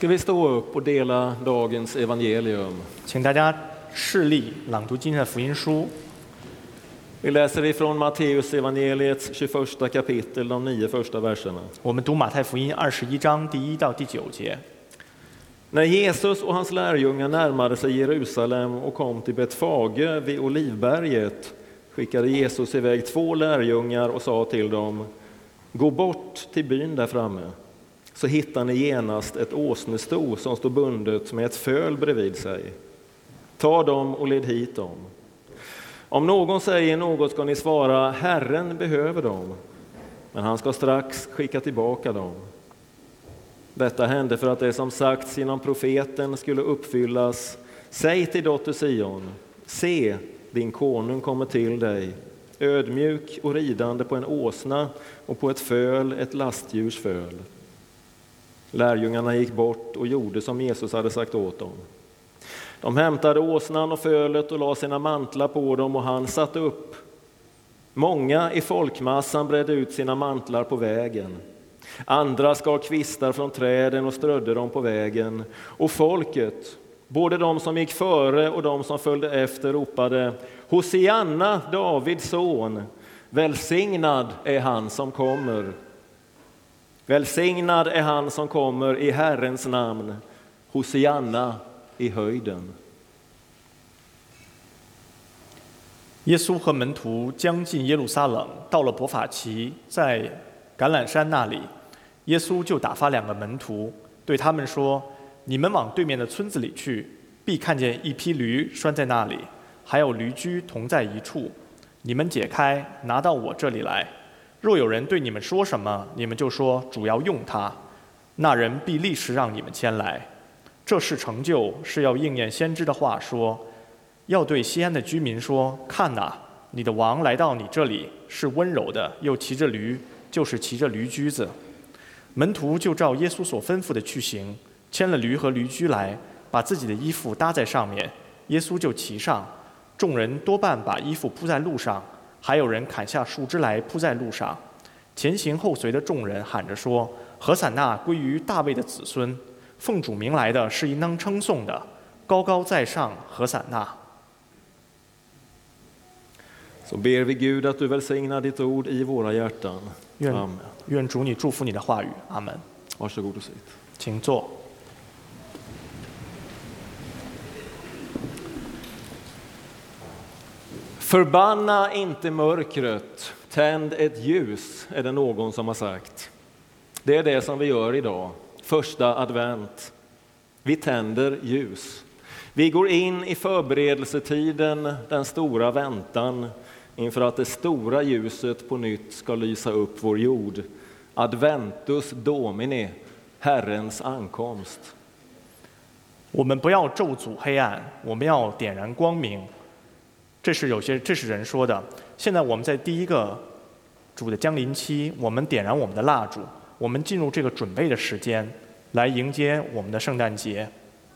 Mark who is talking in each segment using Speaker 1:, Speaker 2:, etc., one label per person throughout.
Speaker 1: Ska vi stå upp och dela dagens evangelium?
Speaker 2: 请大家示例朗读今天的福音书。
Speaker 1: Vi läser ifrån Matteus evangeliets 21 kapitel, de 9 första verserna.
Speaker 2: 我们读马太福音21章第1到第9节。
Speaker 1: När Jesus och hans lärjungar närmade sig Jerusalem och kom till Betfage vid Olivberget skickade Jesus iväg 2 lärjungar och sa till dem: gå bort till byn där framme, så hittar ni genast ett åsnesto som står bundet med ett föl bredvid sig. Ta dem och led hit dem. Om någon säger något ska ni svara: Herren behöver dem, men han ska strax skicka tillbaka dem. Detta hände för att det som sagts genom profeten skulle uppfyllas. Säg till dotter Sion: se, din konung kommer till dig, ödmjuk och ridande på en åsna och på ett föl, ett lastdjurs föl. Lärjungarna gick bort och gjorde som Jesus hade sagt åt dem. De hämtade åsnan och fölet och la sina mantlar på dem, och han satte upp. Många i folkmassan bredde ut sina mantlar på vägen. Andra skar kvistar från träden och strödde dem på vägen. Och folket, både de som gick före och de som följde efter, ropade: Hosianna, Davids son, välsignad är han som kommer. Välsignad är han som kommer i Herrens namn. Hosianna i höjden.
Speaker 2: 耶稣和门徒将近耶路撒冷，到了伯法其，在橄榄山那里，耶稣就打发2个门徒，对他们说：你们往对面的村子里去，必看见一匹驴拴在那里，还有驴驹同在一处。你们解开，拿到我这里来。若有人对你们说什么，你们就说主要用它，那人必立时让你们牵来。这事成就，是要应验先知的话说，要对西安的居民说：看哪，你的王来到你这里，是温柔的，又骑着驴，就是骑着驴驹子。门徒就照耶稣所吩咐的去行，牵了驴和驴驹来，把自己的衣服搭在上面，耶稣就骑上。众人多半把衣服铺在路上，还有人砍下树枝来铺在路上。前行后随的众人喊着说：何散那归于大卫的子孙，奉主名来的是应当称颂的，高高在上，何散那。
Speaker 1: Så ber vi Gud att du välsignar ditt ord i våra hjärtan.
Speaker 2: 愿主你祝福你的话语，阿门。
Speaker 1: Varsågod och sitt.
Speaker 2: 请坐。
Speaker 1: Förbanna inte mörkret, tänd ett ljus, är det någon som har sagt. Det är det som vi gör idag, första advent. Vi tänder ljus. Vi går in i förberedelsetiden, den stora väntan, inför att det stora ljuset på nytt ska lysa upp vår jord. Adventus Domini, Herrens ankomst.
Speaker 2: 我们不要咒诅黑暗，我们要点燃光明。这是人说的。现在我们在第一个主的降临期，我们点燃我们的蜡烛，我们进入这个准备的时间，来迎接我们的圣诞节。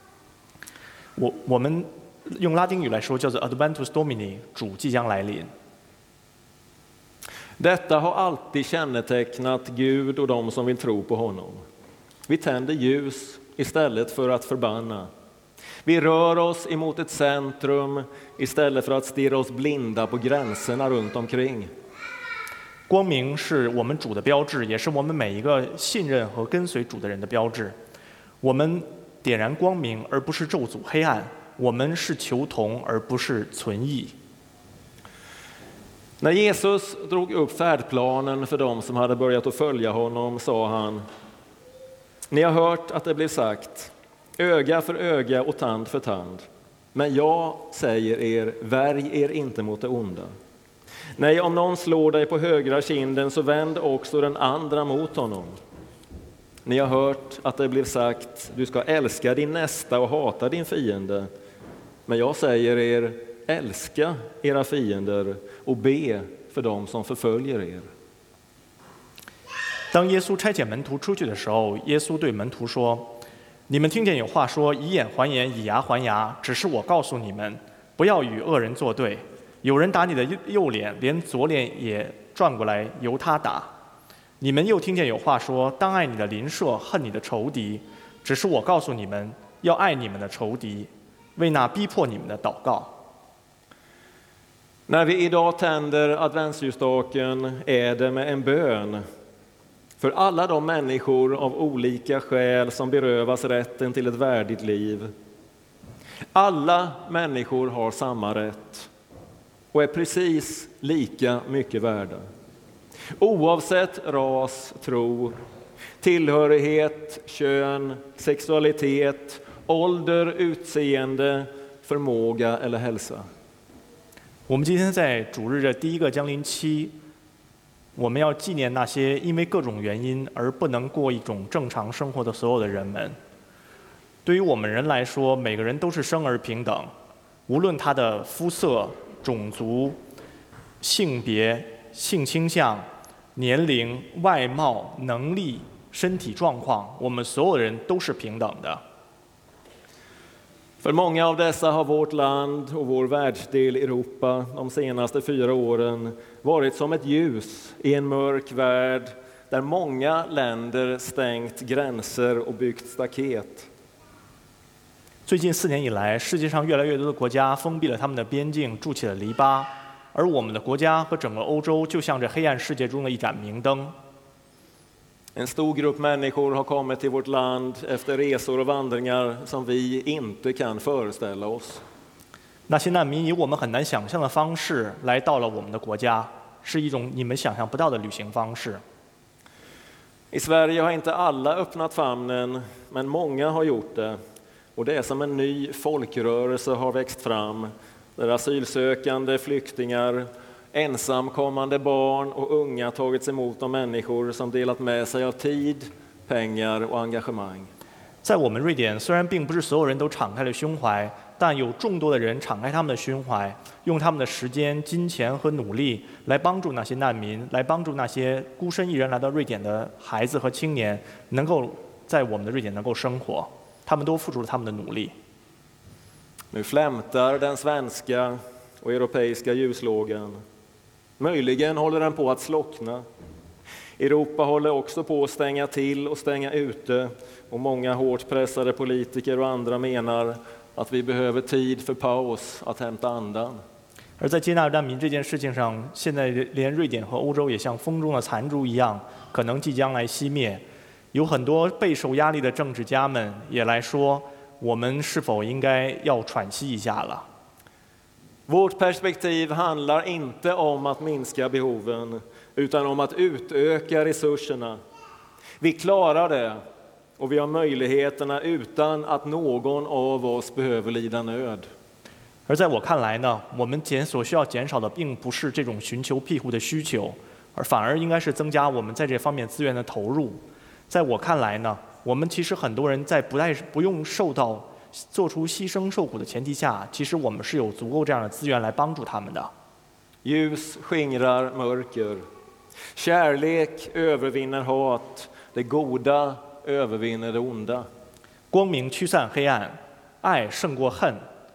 Speaker 2: 我们用拉丁语来说叫做 Adventus Domini， 主即将来临。
Speaker 1: Detta har alltid kännetecknat Gud och de som vill tro på honom. Vi tänder ljus istället för att förbanna. Vi rör oss emot ett centrum istället för att stirra oss blinda på gränserna runt omkring.
Speaker 2: 光明是我们主的标志，也是我们每一个信任和跟随主的人的标志。我们点燃光明，而不是咒诅黑暗；我们是求同，而不是存异。
Speaker 1: När Jesus drog upp färdplanen för dem som hade börjat att följa honom sa han: ni har hört att det blev sagt, öga för öga och tand för tand. Men jag säger er, värj er inte mot det onda. Nej, om någon slår dig på högra kinden, så vänd också den andra mot honom. Ni har hört att det blev sagt, du ska älska din nästa och hata din fiende. Men jag säger er, älska era fiender och be för dem som förföljer er.
Speaker 2: 当耶稣差遣门徒出去的时候，耶稣对门徒说：“你们听见有话说，以眼还眼，以牙还牙。只是我告诉你们，不要与恶人作对。有人打你的右脸，连左脸也转过来由他打。你们又听见有话说，当爱你的邻舍，恨你的仇敌。 只是我告诉你们，要爱你们的仇敌，为那逼迫你们的祷告。
Speaker 1: När vi idag tänder adventsljusstaken är det med en bön för alla de människor av olika skäl som berövas rätten till ett värdigt liv. Alla människor har samma rätt och är precis lika mycket värda. Oavsett ras, tro, tillhörighet, kön, sexualitet, ålder, utseende, förmåga eller hälsa.
Speaker 2: 我们今天在主日的第一个降临期，我们要纪念那些因为各种原因而不能过一种正常生活的所有的人们。对于我们人来说，每个人都是生而平等，无论他的肤色、种族、性别、性倾向、年龄、外貌、能力、身体状况，我们所有人都是平等的。
Speaker 1: För många av dessa har vårt land och vår världsdel Europa de senaste 4 åren varit som ett ljus i en mörk värld där många länder stängt gränser och byggt staket.
Speaker 2: 最近4年以来，世界上越来越多的国家封闭了他们的边境，筑起了篱笆，而我们的国家和整个欧洲就像这黑暗世界中的一盏明灯。
Speaker 1: En stor grupp människor har kommit till vårt land efter resor och vandringar som vi inte kan föreställa oss.
Speaker 2: 那些难民以我们很难想象的方式来到了我们的国家，是一种你们想象不到的旅行方式。
Speaker 1: I Sverige har inte alla öppnat famnen, men många har gjort det. Och det är som en ny folkrörelse har växt fram, där asylsökande, flyktingar, ensamkommande barn och unga tagits emot av människor som delat med sig av tid, pengar och engagemang.
Speaker 2: 在我们瑞典，虽然并不是所有人都敞开了胸怀，但有众多的人敞开他们的胸怀，用他们的时间、金钱和努力来帮助那些难民，来帮助那些孤身一人来到瑞典的孩子和青年，能够在我们的瑞典能够生活。他们都付出了他们的努力。
Speaker 1: Nu flämtar den svenska och europeiska ljuslågan. Möjligen håller den på att slockna. Europa håller också på att stänga till och stänga ute, och många hårt pressade politiker och andra menar att vi behöver tid för paus, att hämta andan.
Speaker 2: 而在接纳难民这件事情上，现在连瑞典和欧洲也像风中的残烛一样，可能即将来熄灭。有很多备受压力的政治家们也来说，我们是否应该要喘息一下了？
Speaker 1: Vårt perspektiv handlar inte om att minska behoven, utan om att utöka resurserna. Vi klarar det, och vi har möjligheterna utan att någon av oss behöver lida nöd.
Speaker 2: 而在我看来呢，我们所需要减少的并不是这种寻求庇护的需求，而反而应该是增加我们在这方面资源的投入。在我看来呢，我们其实很多人在不用做出牺牲受苦的前提下，其实我们是有足够这样的资源来帮助他们的。
Speaker 1: Ljus skingrar mörker. Kärlek övervinner hat. Det goda övervinner det onda.
Speaker 2: 光明驱散黑暗，爱胜过恨，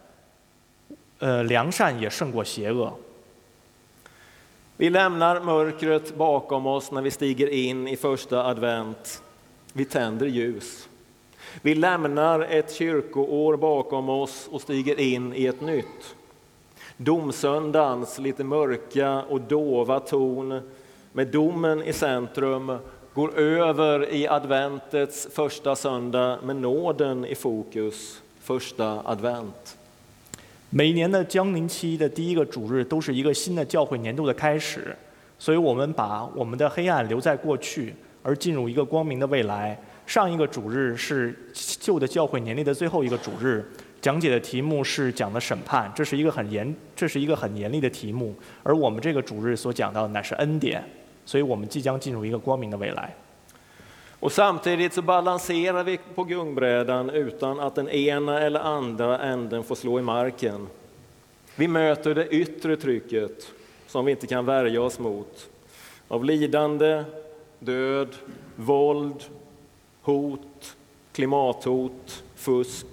Speaker 2: 良善也胜过邪恶。
Speaker 1: Vi lämnar mörkret bakom oss när vi stiger in i första advent. Vi tänder ljus. Vi lämnar ett kyrkoår bakom oss och stiger in i ett nytt. Domsöndagens lite mörka och dova ton med domen i centrum går över i adventets första söndag med nåden i fokus, första advent.
Speaker 2: 每一年的降临期的第一个主日都是一个新的教会年度的开始，所以我们把我们的黑暗留在过去，而进入一个光明的未来。上一个主日是旧的教会年历的最后一个主日，讲解的题目是讲的审判，这是一个很严厉的题目，而我们这个主日所讲到的乃是恩典，所以我们即将进入一个光明的未来。
Speaker 1: Och samtidigt så balanserar vi på gungbrädan utan att den ena eller andra änden får slå i marken. Vi möter det yttre trycket som vi inte kan värja oss mot. Av lidande, död, våld, hot, klimathot, fusk.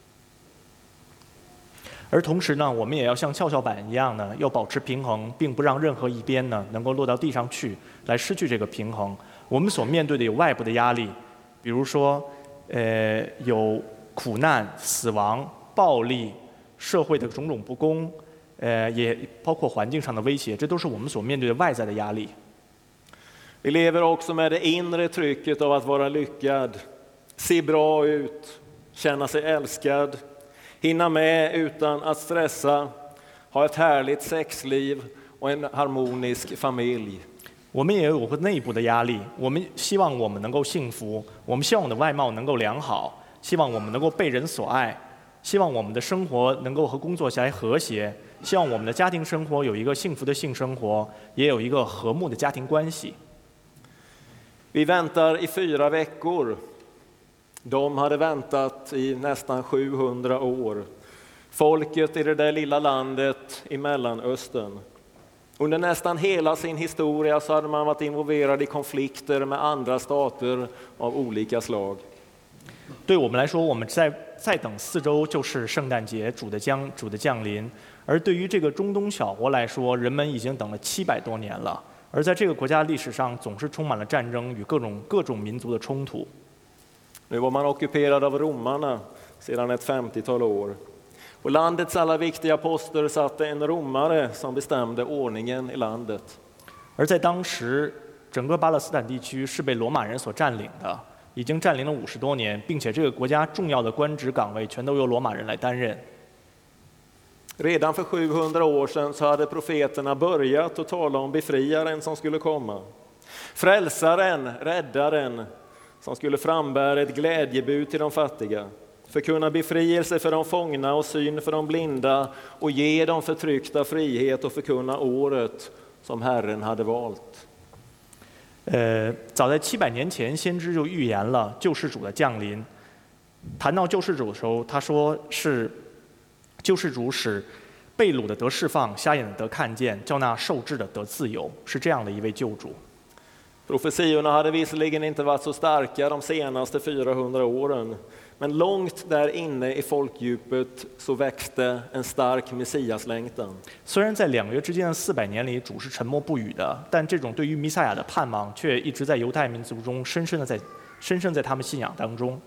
Speaker 2: 而同时呢，我们也要像跷跷板一样呢，要保持平衡，并不让任何一边呢能够落到地上去，来失去这个平衡。我们所面对的有外部的压力，比如说有苦难、死亡、暴力、社会的种种不公，也包括环境上的威胁，这都是我们所面对的外在的压力。
Speaker 1: Vi lever också med det inre trycket av att vara lyckad, se bra ut, känna sig älskad, hinna med utan att stressa, ha ett härligt sexliv och en harmonisk familj.
Speaker 2: 我们也有内部的压力，我们希望我们能够幸福，我们希望我们的外貌能够良好，希望我们能够被人所爱，希望我们的生活能够和工作来和谐，希望我们的家庭生活有一个幸福的性生活，也有一个和睦的家庭关系。
Speaker 1: Vi väntar i 4 veckor. De hade väntat i nästan 700 år. Folket i det där lilla landet i Mellanöstern. Under nästan hela sin historia så hade man varit involverad i konflikter med andra stater av olika slag.
Speaker 2: 对我们来说，我们再等4周就是圣诞节，主的降临。而对于这个中东小国来说，人们已经等了700多年了。而在这个国家历史上，总是充满了战争与各种民族的冲突。
Speaker 1: Nu var man ockuperad av romarna sedan ett 50-tal år. Och landets alla viktiga poster satte en romare som bestämde ordningen i landet.
Speaker 2: 而在当时，整个巴勒斯坦地区是被罗马人所占领的，已经占领了50多年，并且这个国家重要的官职岗位全都由罗马人来担任。
Speaker 1: Redan för 700 år sedan så hade profeterna börjat att tala om befriaren som skulle komma. Frälsaren, räddaren, som skulle frambära ett glädjebud till de fattiga. Förkunna befrielse för de fångna och syn för de blinda och ge de förtryckta frihet och förkunna året som Herren hade valt.
Speaker 2: 早在700年前，先知就预言了救世主的降临。谈到救世主的时候，他说是救世主使被掳的得释放，瞎眼的得看见，叫那受制的得自由，是这样的一位救主。
Speaker 1: Profetiorna hade visserligen inte varit så starka de senaste 400 åren, men långt där inne i folkdjupet så växte en stark messiaslängtan.
Speaker 2: 虽然在2约之间的400年里，主是沉默不语的，但这种对于弥赛亚的盼望却一直在犹太民族中深深在他们信仰当中。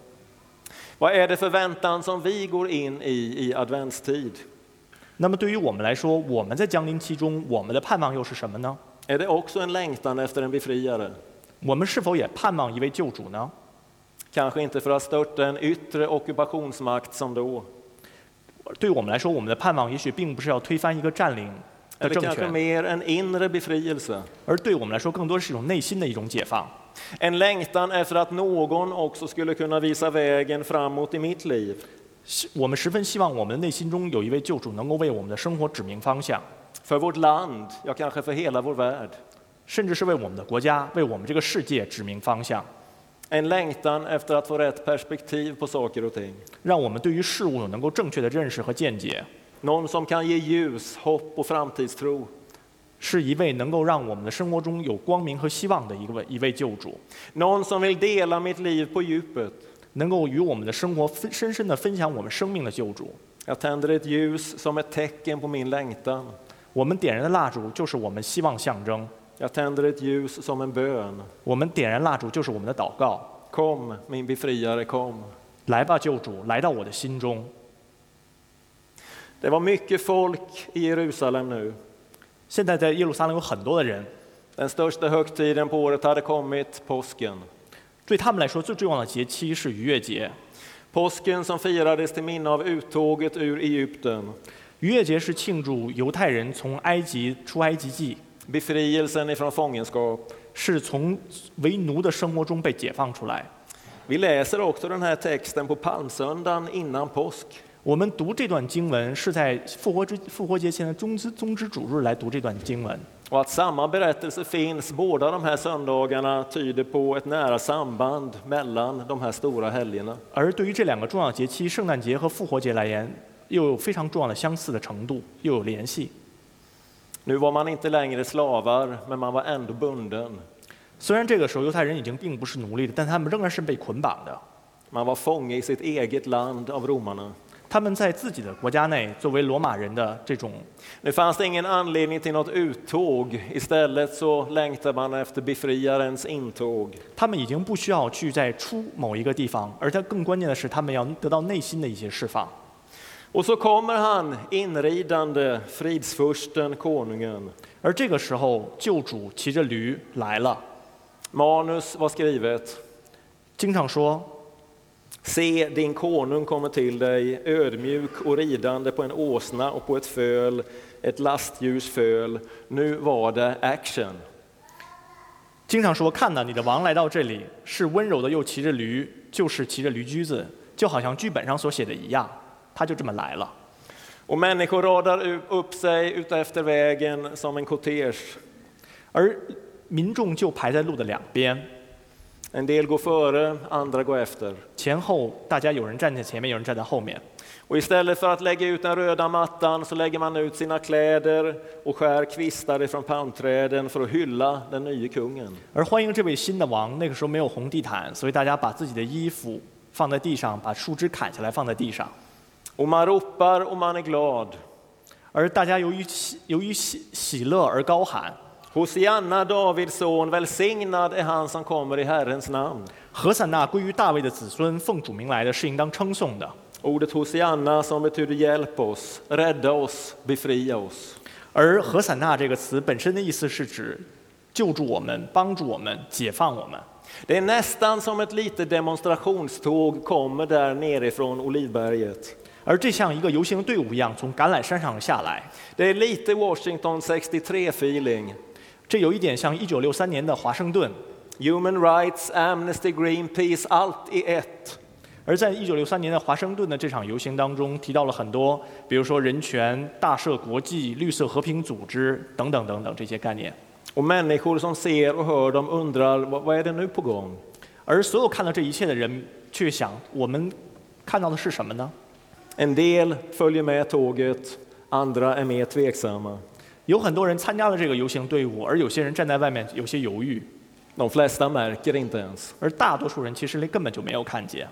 Speaker 1: Vad är det för väntan som vi går in i adventstid?
Speaker 2: 那么对于我们来说，我们在降临期中，我们的盼望又是什么呢？
Speaker 1: Är det också en längtan efter en befriare?
Speaker 2: 我们是否也盼望一位救主呢？
Speaker 1: Kanske inte för att störta en yttre ockupationsmakt som då.
Speaker 2: 对我们来说，我们的盼望也许并不是要推翻一个占领的
Speaker 1: Eller
Speaker 2: 政
Speaker 1: kanske
Speaker 2: 权，
Speaker 1: mer en inre befrielse.
Speaker 2: 而对我们来说，更多是一种内心的一种解放。
Speaker 1: En längtan efter att någon också skulle kunna visa vägen framåt i mitt liv.
Speaker 2: 我们十分希望我们的内心中有一位救主能够为我们的生活指明方向，
Speaker 1: För vårt land, ja kanske för hela vår värld.
Speaker 2: 甚至是为我们的国家、为我们这个世界指明方向，
Speaker 1: En längtan efter att få rätt perspektiv på saker och ting.
Speaker 2: 让我们对于事物有能够正确的认识和见解，
Speaker 1: Någon som kan ge ljus, hopp och framtidstro.
Speaker 2: 是一位能够让我们的生活中有光明和希望的一位救主，
Speaker 1: Någon som vill dela mitt liv på djupet.
Speaker 2: 能够与我们的生活深深地分享我们生命的救主。
Speaker 1: Jag tänder ett ljus som ett tecken på min längtan.
Speaker 2: 我们点燃的蜡烛就是我们希望象征，
Speaker 1: Jag tänder ett ljus som en bön.
Speaker 2: 我们点燃蜡烛就是我们的祷告。
Speaker 1: Kom, min befriare, kom.
Speaker 2: 来吧，救主，来到我的心中。
Speaker 1: Det var mycket folk i Jerusalem nu.
Speaker 2: 现在在耶路撒冷有很多的人，
Speaker 1: Den största högtiden på året hade kommit, påsken.
Speaker 2: 对他们来说最重要的节期是逾越节。
Speaker 1: Påsken som firades till minne av uttåget ur Egypten.
Speaker 2: 逾越节是庆祝犹太人从埃及出埃及记，
Speaker 1: Befrielsen ifrån fångenskap.
Speaker 2: 是从为奴的生活中被解放出来。
Speaker 1: Vi läser också den här texten på palmsöndagen innan påsk.
Speaker 2: 我们读这段经文是在复活节前的宗之主日来读这段经文。
Speaker 1: Och att samma berättelse finns båda de här söndagarna tyder på ett nära samband mellan de här stora helgerna.
Speaker 2: 而对于这两个重要节期，圣诞节和复活节来言，又有非常重要的相似的程度，又有联系。
Speaker 1: Nu var man inte längre slavar, men man var ändå bunden.
Speaker 2: 虽然这个时候犹太人已经并不是奴隶的，但他们仍然是被捆绑的。
Speaker 1: Man var fånge i sitt eget land av romarna.
Speaker 2: 他们在自己的国家内作为罗马人的这种
Speaker 1: Nu fanns det ingen anledning till något uttåg. Istället så längtar man efter befriarens intåg.
Speaker 2: 他们已经不需要去再出某一个地方，而且更关键的是，他们要得到内心的一些释放。
Speaker 1: Och så kommer han inridande, fridsfursten, konungen.
Speaker 2: 而这个时候，救主骑着驴来了。
Speaker 1: Manus var skrivet.
Speaker 2: 经常说，
Speaker 1: Se, din konung kommer till dig, ödmjuk och ridande på en åsna och på ett föl, ett lastljus föl. Nu var det action.
Speaker 2: 经常说，看到你的王来到这里，是温柔的，又骑着驴，就是骑着驴驹子，就好像剧本上所写的一样，他就这么来了。
Speaker 1: Och människor radar upp sig utefter vägen som en kortege.
Speaker 2: 而民众就排在路的两边，
Speaker 1: En del går före, andra går efter.
Speaker 2: 前后大家有人站在前面，有人站在后面。
Speaker 1: Och istället för att lägga ut den röda mattan så lägger man ut sina kläder och skär kvistar ifrån palmträden för att hylla den nya kungen.
Speaker 2: 而欢迎这位新的王，那个时候没有红地毯，所以大家把自己的衣服放在地上，把树枝砍下来放在地上。
Speaker 1: Och man ropar och man är glad.
Speaker 2: 而大家由于喜乐而高喊。
Speaker 1: Hosianna, Davids son, välsignad är han som kommer i Herrens namn.
Speaker 2: 何散那归于大卫的子孙，奉主名来的，是应当称颂的。
Speaker 1: Ordet Hosianna som betyder hjälp oss, rädda oss, befria oss.
Speaker 2: 而何散那这个词本身的意思是指救助我们、帮助我们、解放我们。
Speaker 1: Det är nästan som ett litet demonstrationståg kommer där nerifrån Olivberget.
Speaker 2: 而这像一个游行队伍一样从橄榄山上下来，
Speaker 1: Det är lite Washington 63-feeling.
Speaker 2: 这有一点像1963年的华盛顿。
Speaker 1: Human Rights, Amnesty, Greenpeace, allt i ett.
Speaker 2: 而在1963年的华盛顿的这场游行当中，提到了很多，比如说人权、大赦国际、绿色和平组织等等等等这些概念。
Speaker 1: Och människor som ser och hör dem undrar, vad är det nu på gång?
Speaker 2: 而所有看到这一切的人却想，我们看到的是什么呢？
Speaker 1: En del följer med tåget, andra är mer tveksamma.
Speaker 2: 有很多人参加了这个游行队伍，而有些人站在外面有些犹豫，
Speaker 1: De flesta märker inte ens.
Speaker 2: 而大多数人其实根本就没有看见。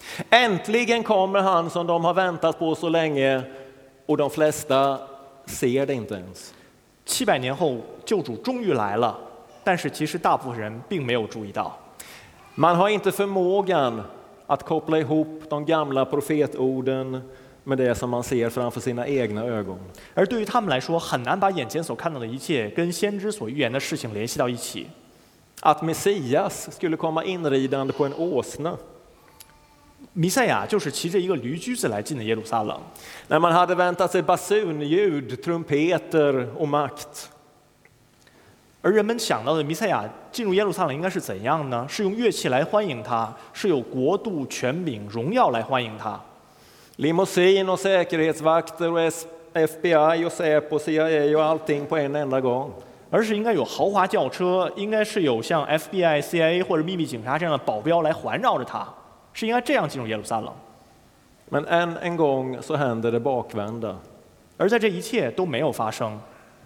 Speaker 1: Äntligen kommer han som de har väntat på så länge och de flesta ser det inte ens.
Speaker 2: 700年后，救主终于来了，但是其实大部分人并没有注意到。
Speaker 1: Man har inte förmågan att koppla ihop de gamla profetorden med det som man ser framför sina egna ögon.
Speaker 2: 而对于他们来说，很难把眼前所看到的一切跟先知所预言的事情联系到一起。
Speaker 1: Att Messias skulle komma inridande på en åsna.
Speaker 2: 弥赛亚就是骑着一个驴驹子来进的耶路撒冷。
Speaker 1: När man hade väntat sig basunljud, trumpeter och makt.
Speaker 2: 而人们想到的弥赛亚进入耶路撒冷应该是怎样呢？是用乐器来欢迎他，是有国度、权柄、荣耀来欢迎他。
Speaker 1: Limousin och säkerhetsvakter och FBI och Säpo, CIA och allting på en enda gång.
Speaker 2: 而是应该有豪华轿车，应该是有像 FBI、CIA 或者秘密警察这样的保镖来环绕着他，是应该这样进入耶路撒冷。
Speaker 1: Men än en gång så händer det bakvända.
Speaker 2: 而在这一切都没有发生，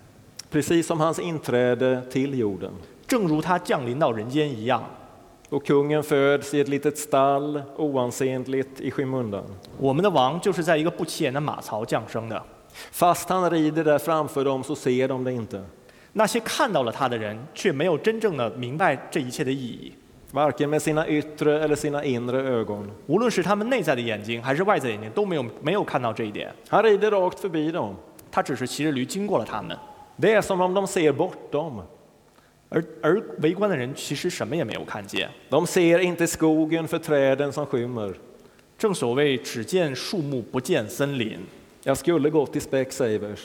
Speaker 1: Precis som hans inträde till jorden.
Speaker 2: 正如他降临到人间一样。
Speaker 1: Och kungen föds i ett litet stall, oansenligt i skymundan.
Speaker 2: 我们的王就是在一个不起眼的马槽降生的。
Speaker 1: Fast han rider där framför dem så ser de det inte.
Speaker 2: 那些看到了他的人，却没有真正的明白这一切的意义。
Speaker 1: Varken med sina yttre eller sina inre ögon.
Speaker 2: 无论是他们内在的眼睛还是外在的眼睛，都没有看到这一点。
Speaker 1: Han rider rakt förbi dem.
Speaker 2: 他只是骑着驴经过了他们，
Speaker 1: Det är som om de ser bortom.
Speaker 2: 而围观的人其实什么也没有看见。
Speaker 1: De ser inte skogen för träden som skymmer.
Speaker 2: 正所谓只见树木不见森林。
Speaker 1: Jag skulle gått till Specsavers.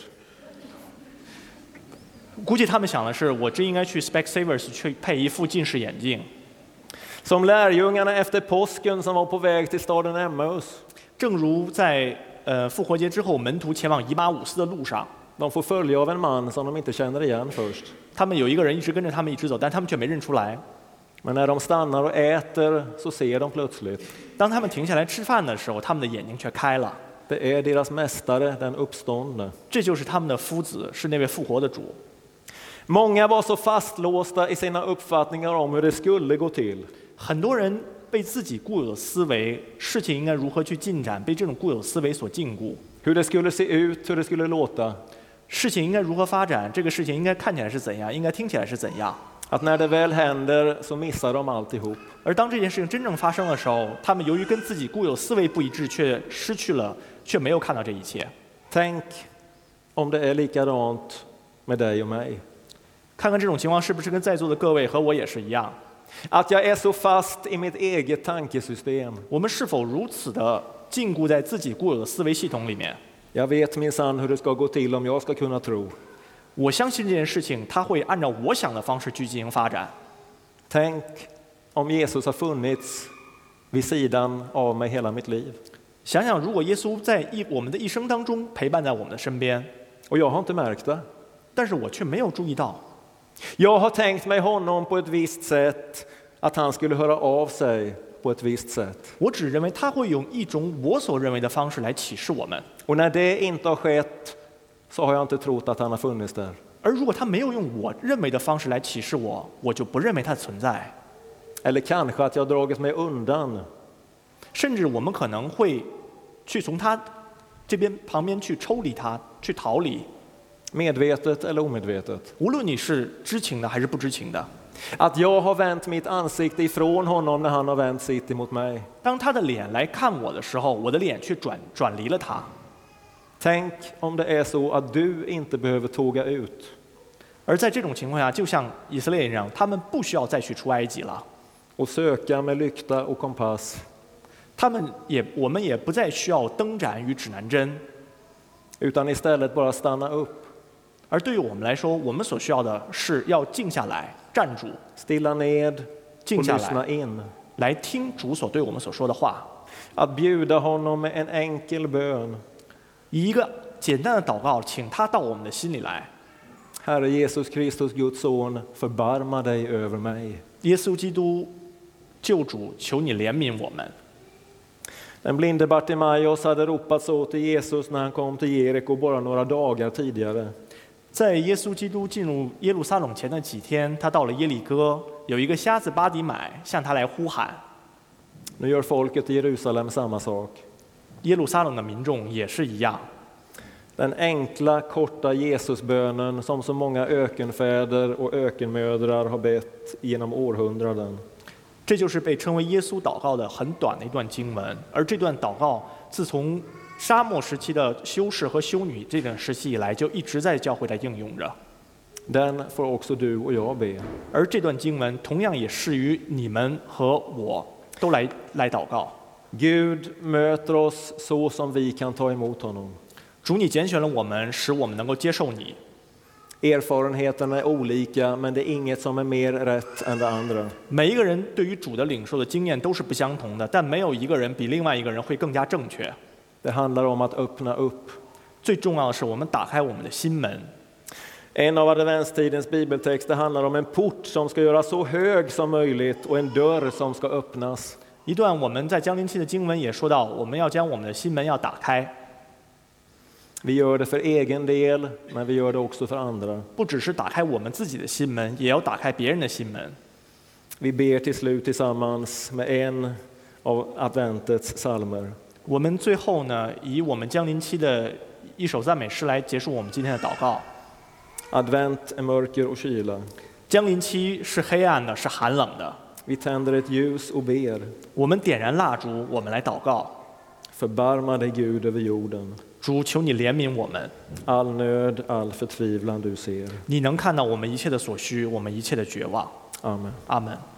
Speaker 2: 估计他们想的是，我真应该去 Specsavers 去配一副近视眼镜。
Speaker 1: Som lärjungarna efter påsken som var på väg till staden Emmaus.
Speaker 2: 正如在复活节之后，门徒前往以马忤斯的路上，
Speaker 1: De får följe av en man som de inte känner igen först.
Speaker 2: 他们有一个人一直跟着他们一直走，但他们却没认出来。
Speaker 1: Men när de stannar och äter så ser de plötsligt.
Speaker 2: 当他们停下来吃饭的时候，他们的眼睛却开了。
Speaker 1: Det är deras mästare, den uppståndne.
Speaker 2: 这就是他们的夫子，是那位复活的主。
Speaker 1: Många var så fastlåsta i sina uppfattningar om hur det skulle gå till.
Speaker 2: 很多人被自己固有的思维，事情应该如何去进展，被这种固有思维所禁锢。
Speaker 1: Hur det skulle se ut, hur det skulle låta.
Speaker 2: 事情应该如何发展，这个事情应该看起来是怎样，应该听起来是怎样。
Speaker 1: Att när det väl händer så missar de alltihop.
Speaker 2: 而当这件事情真正发生的时候，他们由于跟自己固有思维不一致，却没有看到这一切。
Speaker 1: Tänk om det är likadant med dig och mig.
Speaker 2: 看看这种情况是不是跟在座的各位和我也是一样？
Speaker 1: Att jag är så fast i mitt eget tankesystem.
Speaker 2: 我们是否如此的禁锢在自己固有的思维系统里面？
Speaker 1: Jag vet minsann hur det ska gå till om jag ska kunna tro.
Speaker 2: 我相信这件事情，它会按照我想的方式去进行发展。
Speaker 1: Tänk om Jesus har funnits vid sidan av mig hela mitt liv.
Speaker 2: 想想，如果耶稣在我们的一生当中陪伴在我们的身边，
Speaker 1: Och jag har inte märkt det.
Speaker 2: 但是我却没有注意到。
Speaker 1: Jag har tänkt mig honom på ett visst sätt, att han skulle höra av sig på ett visst sätt.
Speaker 2: 我只认为他会用一种我所认为的方式来启示我们。
Speaker 1: Och när det inte har skett så har jag inte trott att han har funnits där.
Speaker 2: 而如果他没有用我认为的方式来启示我，我就不认为他存在。
Speaker 1: Eller kanske att jag har dragit mig undan.
Speaker 2: 甚至我们可能会去从他这边旁边去抽离他，去逃离。
Speaker 1: Medvetet eller omedvetet.
Speaker 2: 无论你是知情的还是不知情的，
Speaker 1: Att jag har vänt mitt ansikte ifrån honom när han har vänt sitt emot mig.
Speaker 2: 当他的脸来看我的时候，我的脸却转离了他。
Speaker 1: Tänk om det är så att du inte behöver tåga ut.
Speaker 2: 而在这种情况下，就像以色列人一样，他们不需要再去出埃及了，
Speaker 1: Och söka med lykta och kompass.
Speaker 2: 我们也不再需要灯盏与指南针，
Speaker 1: Utan istället bara stanna upp.
Speaker 2: 而对于我们来说，我们所需要的是要静下来，站住，
Speaker 1: Stilla ned
Speaker 2: 静
Speaker 1: och
Speaker 2: 下
Speaker 1: lyssna
Speaker 2: 来，
Speaker 1: in.
Speaker 2: 来听主所对我们所说的话，
Speaker 1: Att bjuda honom med en enkel bön.
Speaker 2: 以一个简单的祷告，请他到我们的心里来。
Speaker 1: Herre Jesus Kristus, Guds son, förbarma dig över mig.
Speaker 2: 耶稣基督，救主，求你怜悯我们。
Speaker 1: Den blinde Bartimaeus hade ropat så till Jesus när han kom till Jeriko bara några dagar tidigare.
Speaker 2: 在耶稣基督进入耶路撒冷前的几天，他到了耶利哥，有一个瞎子巴底买向他来呼喊。
Speaker 1: Nu gör folket i Jerusalem samma sak.
Speaker 2: 耶路撒冷的民众也是一样。
Speaker 1: Den enkla, korta Jesusbönen som så många ökenfäder och ökenmödrar har bett genom århundraden.
Speaker 2: 这就是被称为耶稣祷告的很短的一段经文，而这段祷告自从沙漠时期的修士和修女这段时期以来，就一直在教会来应用着。
Speaker 1: Den får också du och jag be.
Speaker 2: 而这段经文同样也适于你们和我都来祷告。
Speaker 1: Gud möter oss så som vi kan ta emot honom.
Speaker 2: 主，你拣选了我们，使我们能够接受你。
Speaker 1: Erfarenheterna är olika, men det är inget som är mer rätt än det andra.
Speaker 2: 每一个人对于主的领受的经验都是不相同的，但没有一个人比另外一个人会更加正确。
Speaker 1: Det handlar om att öppna upp.
Speaker 2: 最重要的是，我们打开我们的心门。
Speaker 1: En av adventstidens bibeltexter handlar om en port som ska göras så hög som möjligt och en dörr som ska öppnas.
Speaker 2: 一段我们在降临期的经文也说到，我们要将我们的心门要打开。
Speaker 1: Vi gör det för egen del, men vi gör det också för andra.
Speaker 2: 不只是打开我们自己的心门，也要打开别人的心门。
Speaker 1: Vi ber till slut tillsammans med en av adventets psalmer.
Speaker 2: 我们最后呢，以我们降临期的一首赞美诗来结束我们今天的祷告。
Speaker 1: Advent är mörker och kyla.
Speaker 2: 降临期是黑暗的，是寒冷的。
Speaker 1: Vi tänder ett ljus och ber.
Speaker 2: 我们点燃蜡烛，我们来祷告。
Speaker 1: Förbarma dig Gud över jorden.
Speaker 2: 主，求你怜悯我们。
Speaker 1: All nöd, all förtvivlan du ser.
Speaker 2: 你能看到我们一切的所需，我们一切的绝望。
Speaker 1: Amen.
Speaker 2: 阿门。